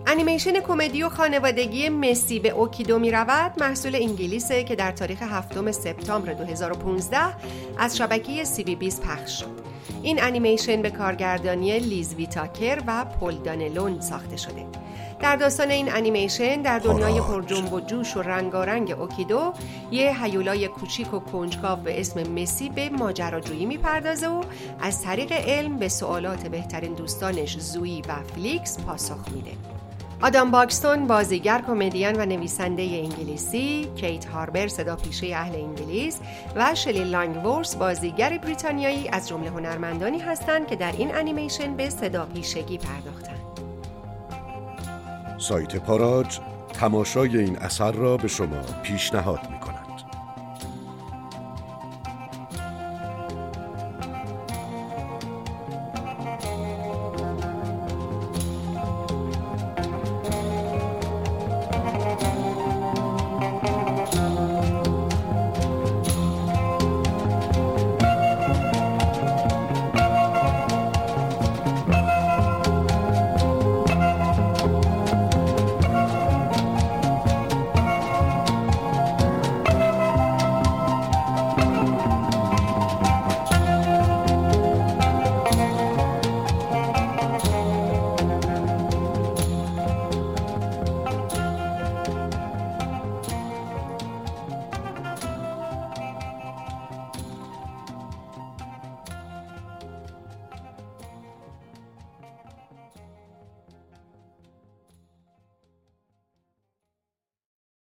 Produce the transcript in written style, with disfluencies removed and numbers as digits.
انیمیشن کمدی و خانوادگی مسی به اوکیدو می رود محصول انگلیسه که در تاریخ 7 سپتامبر 2015 از شبکه CB20 پخش شد. این انیمیشن به کارگردانی لیز ویتاکر و پل دانلون ساخته شده. در داستان این انیمیشن در دنیای پر جنب و جوش و رنگارنگ اوکیدو یه هیولای کوچیک و کنجکاو به اسم مسی به ماجراجویی میپردازه و از طریق علم به سوالات بهترین دوستانش زویی و فلیکس پاسخ میده. آدام باکستون بازیگر، کمدین و نویسنده انگلیسی، کیت هاربر صداپیشه اهل انگلیس و شلی لانگورث بازیگر بریتانیایی از جمله هنرمندانی هستند که در این انیمیشن به صداپیشگی پرداختند. سایت پاراج تماشای این اثر را به شما پیشنهاد می‌کند.